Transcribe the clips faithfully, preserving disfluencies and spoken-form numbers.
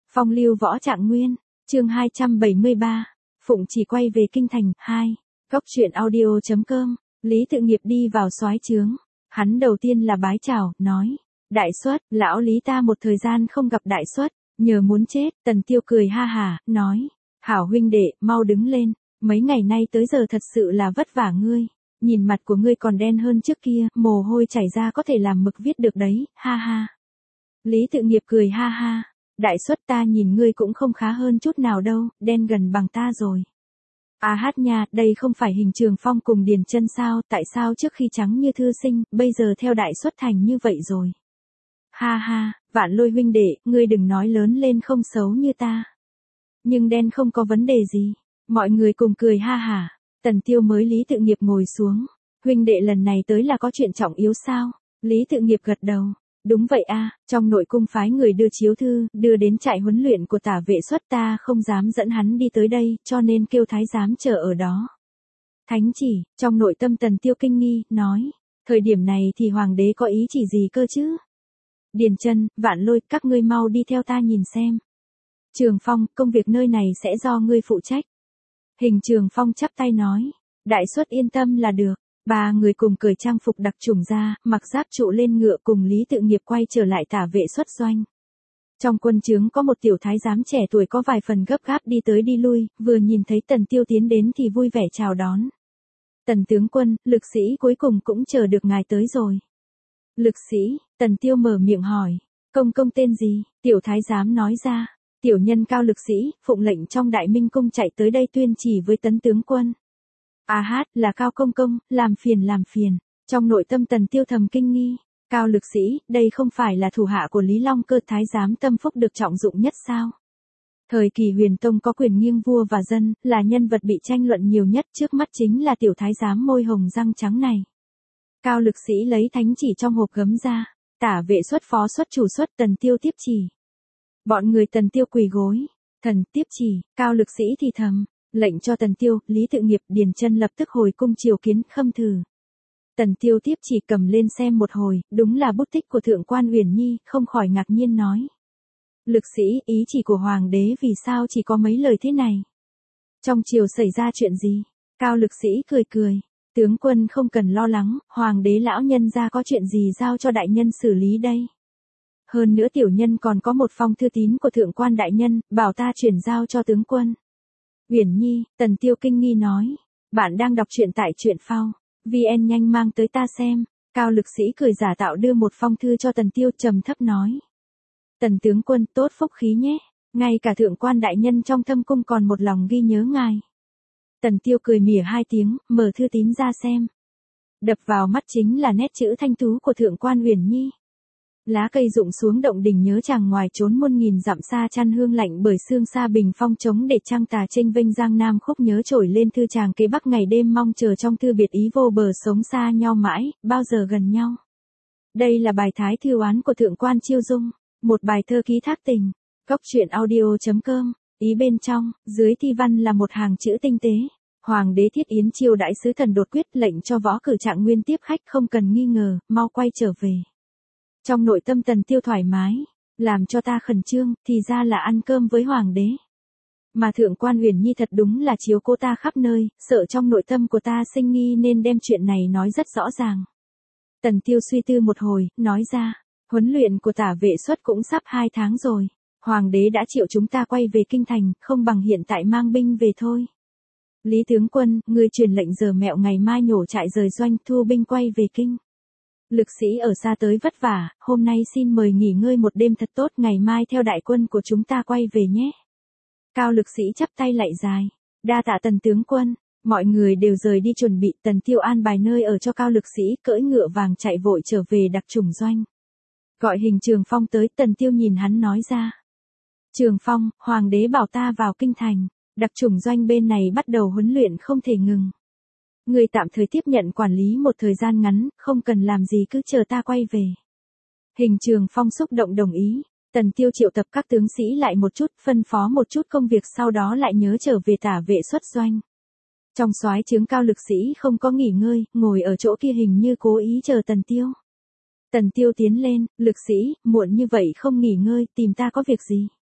Phong lưu võ trạng nguyên, chương hai trăm bảy mươi ba, Phụng chỉ quay về kinh thành, hai, góc truyện audio chấm com, Lý Tự Nghiệp đi vào soái trướng, hắn đầu tiên là bái chào, nói, đại suất, lão Lý ta một thời gian không gặp đại suất, nhờ muốn chết, Tần Tiêu cười ha hả, nói, hảo huynh đệ, mau đứng lên, mấy ngày nay tới giờ thật sự là vất vả ngươi, nhìn mặt của ngươi còn đen hơn trước kia, mồ hôi chảy ra có thể làm mực viết được đấy, ha ha. Lý Tự Nghiệp cười ha ha. Đại suất ta nhìn ngươi cũng không khá hơn chút nào đâu, đen gần bằng ta rồi. À hát nha, đây không phải Hình Trường Phong cùng Điền Chân sao, tại sao trước khi trắng như thư sinh, bây giờ theo đại suất thành như vậy rồi. Ha ha, Vạn Lôi huynh đệ, ngươi đừng nói lớn lên không xấu như ta. Nhưng đen không có vấn đề gì. Mọi người cùng cười ha hả. Tần Tiêu mới Lý Tự Nghiệp ngồi xuống. Huynh đệ lần này tới là có chuyện trọng yếu sao? Lý Tự Nghiệp gật đầu. Đúng vậy a, trong nội cung phái người đưa chiếu thư, đưa đến trại huấn luyện của Tả Vệ Suất, ta không dám dẫn hắn đi tới đây, cho nên kêu thái giám chờ ở đó. Thánh chỉ, trong nội tâm Tần Tiêu kinh nghi, nói, thời điểm này thì hoàng đế có ý chỉ gì cơ chứ? Điền Chân, Vạn Lôi, các ngươi mau đi theo ta nhìn xem. Trường Phong, công việc nơi này sẽ do ngươi phụ trách. Hình Trường Phong chắp tay nói, đại suất yên tâm là được. Ba người cùng cởi trang phục đặc chủng ra, mặc giáp trụ lên ngựa cùng Lý Tự Nghiệp quay trở lại Tả Vệ Suất doanh. Trong quân trướng có một tiểu thái giám trẻ tuổi có vài phần gấp gáp đi tới đi lui, vừa nhìn thấy Tần Tiêu tiến đến thì vui vẻ chào đón. Tần tướng quân, lực sĩ cuối cùng cũng chờ được ngài tới rồi. Lực sĩ, Tần Tiêu mở miệng hỏi, công công tên gì? Tiểu thái giám nói ra, tiểu nhân Cao Lực Sĩ, phụng lệnh trong Đại Minh cung chạy tới đây tuyên chỉ với Tấn tướng quân. À hát, là Cao công công, làm phiền làm phiền. Trong nội tâm Tần Tiêu thầm kinh nghi, Cao Lực Sĩ, đây không phải là thủ hạ của Lý Long Cơ thái giám tâm phúc được trọng dụng nhất sao? Thời kỳ Huyền Tông có quyền nghiêng vua và dân, là nhân vật bị tranh luận nhiều nhất, trước mắt chính là tiểu thái giám môi hồng răng trắng này. Cao Lực Sĩ lấy thánh chỉ trong hộp gấm ra, Tả Vệ Suất phó suất chủ suất Tần Tiêu tiếp chỉ. Bọn người Tần Tiêu quỳ gối, thần tiếp chỉ, Cao Lực Sĩ thì thầm. Lệnh cho Tần Tiêu, Lý Tự Nghiệp, Điền Chân lập tức hồi cung triều kiến khâm thử. Tần Tiêu tiếp chỉ cầm lên xem một hồi, đúng là bút tích của Thượng quan Uyển Nhi, không khỏi ngạc nhiên nói. Lực sĩ, ý chỉ của Hoàng đế vì sao chỉ có mấy lời thế này? Trong triều xảy ra chuyện gì? Cao Lực Sĩ cười cười. Tướng quân không cần lo lắng, Hoàng đế lão nhân ra có chuyện gì giao cho đại nhân xử lý đây? Hơn nữa tiểu nhân còn có một phong thư tín của Thượng quan đại nhân, bảo ta chuyển giao cho tướng quân. Uyển Nhi, Tần Tiêu kinh nghi nói, bạn đang đọc truyện tại truyện phao, vn nhanh mang tới ta xem. Cao Lực Sĩ cười giả tạo đưa một phong thư cho Tần Tiêu trầm thấp nói. Tần tướng quân tốt phúc khí nhé, ngay cả Thượng quan đại nhân trong thâm cung còn một lòng ghi nhớ ngài. Tần Tiêu cười mỉa hai tiếng, mở thư tín ra xem. Đập vào mắt chính là nét chữ thanh tú của Thượng quan Uyển Nhi. Lá cây rụng xuống động đình nhớ chàng ngoài trốn muôn nghìn dặm xa chăn hương lạnh bởi sương xa bình phong trống để trăng tà chênh vênh giang nam khúc nhớ trổi lên thư chàng kế bắc ngày đêm mong chờ trong thư biệt ý vô bờ sống xa nhau mãi, bao giờ gần nhau. Đây là bài thái thư oán của Thượng quan Chiêu Dung, một bài thơ ký thác tình. Góc truyện audio chấm com, ý bên trong, dưới thi văn là một hàng chữ tinh tế. Hoàng đế Thiết Yến chiêu đãi sứ thần đột quyết lệnh cho Võ Cử Trạng Nguyên tiếp khách không cần nghi ngờ, mau quay trở về. Trong nội tâm Tần Tiêu thoải mái, làm cho ta khẩn trương, thì ra là ăn cơm với Hoàng đế. Mà Thượng quan Uyển Nhi thật đúng là chiếu cố ta khắp nơi, sợ trong nội tâm của ta sinh nghi nên đem chuyện này nói rất rõ ràng. Tần Tiêu suy tư một hồi, nói ra, huấn luyện của Tả Vệ Suất cũng sắp hai tháng rồi. Hoàng đế đã triệu chúng ta quay về kinh thành, không bằng hiện tại mang binh về thôi. Lý tướng quân, người truyền lệnh giờ mẹo ngày mai nhổ trại rời doanh thu binh quay về kinh. Lực sĩ ở xa tới vất vả, hôm nay xin mời nghỉ ngơi một đêm thật tốt, ngày mai theo đại quân của chúng ta quay về nhé. Cao Lực Sĩ chắp tay lạy dài, đa tạ Tần tướng quân. Mọi người đều rời đi chuẩn bị, Tần Tiêu an bài nơi ở cho Cao Lực Sĩ, cưỡi ngựa vàng chạy vội trở về đặc chủng doanh. Gọi Hình Trường Phong tới, Tần Tiêu nhìn hắn nói ra. Trường Phong, Hoàng đế bảo ta vào kinh thành, đặc chủng doanh bên này bắt đầu huấn luyện không thể ngừng. Người tạm thời tiếp nhận quản lý một thời gian ngắn, không cần làm gì cứ chờ ta quay về. Hình Trường Phong xúc động đồng ý, Tần Tiêu triệu tập các tướng sĩ lại một chút, phân phó một chút công việc sau đó lại nhớ trở về Tả Vệ Suất doanh. Trong soái trướng Cao Lực Sĩ không có nghỉ ngơi, ngồi ở chỗ kia hình như cố ý chờ Tần Tiêu. Tần Tiêu tiến lên, Lực sĩ, muộn như vậy không nghỉ ngơi, tìm ta có việc gì?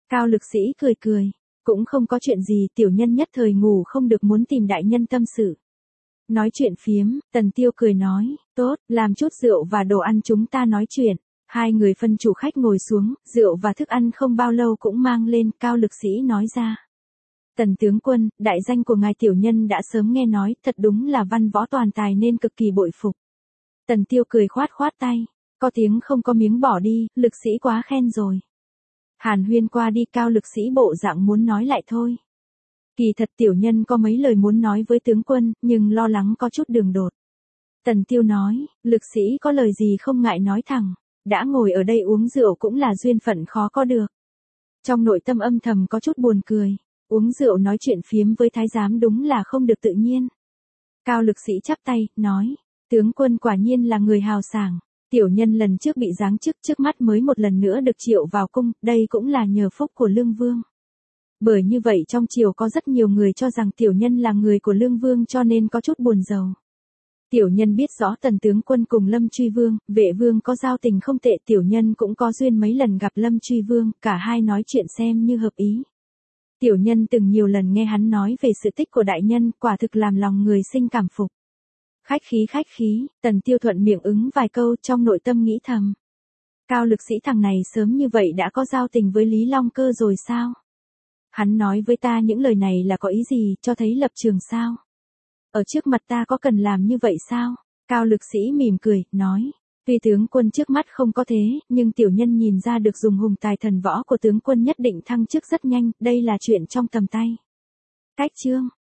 Cao lực sĩ cười cười. Cũng không có chuyện gì, tiểu nhân nhất thời ngủ không được muốn tìm đại nhân tâm sự. Nói chuyện phiếm, Tần Tiêu cười nói, tốt, làm chút rượu và đồ ăn chúng ta nói chuyện. Hai người phân chủ khách ngồi xuống, rượu và thức ăn không bao lâu cũng mang lên, Cao lực sĩ nói ra. Tần tướng quân, đại danh của ngài tiểu nhân đã sớm nghe nói, thật đúng là văn võ toàn tài nên cực kỳ bội phục. Tần Tiêu cười khoát khoát tay, có tiếng không có miếng bỏ đi, lực sĩ quá khen rồi. Hàn huyên qua đi, Cao lực sĩ bộ dạng muốn nói lại thôi. Kỳ thật tiểu nhân có mấy lời muốn nói với tướng quân, nhưng lo lắng có chút đường đột. Tần Tiêu nói, lực sĩ có lời gì không ngại nói thẳng, đã ngồi ở đây uống rượu cũng là duyên phận khó có được. Trong nội tâm âm thầm có chút buồn cười, uống rượu nói chuyện phiếm với thái giám đúng là không được tự nhiên. Cao lực sĩ chắp tay, nói, tướng quân quả nhiên là người hào sảng. Tiểu nhân lần trước bị giáng chức, trước mắt mới một lần nữa được triệu vào cung, đây cũng là nhờ phúc của Lương Vương. Bởi như vậy trong triều có rất nhiều người cho rằng tiểu nhân là người của Lương Vương cho nên có chút buồn rầu. Tiểu nhân biết rõ Tần tướng quân cùng Lâm Truy Vương, Vệ Vương có giao tình không tệ, tiểu nhân cũng có duyên mấy lần gặp Lâm Truy Vương, cả hai nói chuyện xem như hợp ý. Tiểu nhân từng nhiều lần nghe hắn nói về sự tích của đại nhân, quả thực làm lòng người sinh cảm phục. Khách khí khách khí, Tần Tiêu thuận miệng ứng vài câu, trong nội tâm nghĩ thầm. Cao lực sĩ thằng này sớm như vậy đã có giao tình với Lý Long Cơ rồi sao? Hắn nói với ta những lời này là có ý gì, cho thấy lập trường sao? Ở trước mặt ta có cần làm như vậy sao? Cao lực sĩ mỉm cười, nói. Tuy tướng quân trước mắt không có thế, nhưng tiểu nhân nhìn ra được dùng hùng tài thần võ của tướng quân nhất định thăng chức rất nhanh, đây là chuyện trong tầm tay. Cách chương.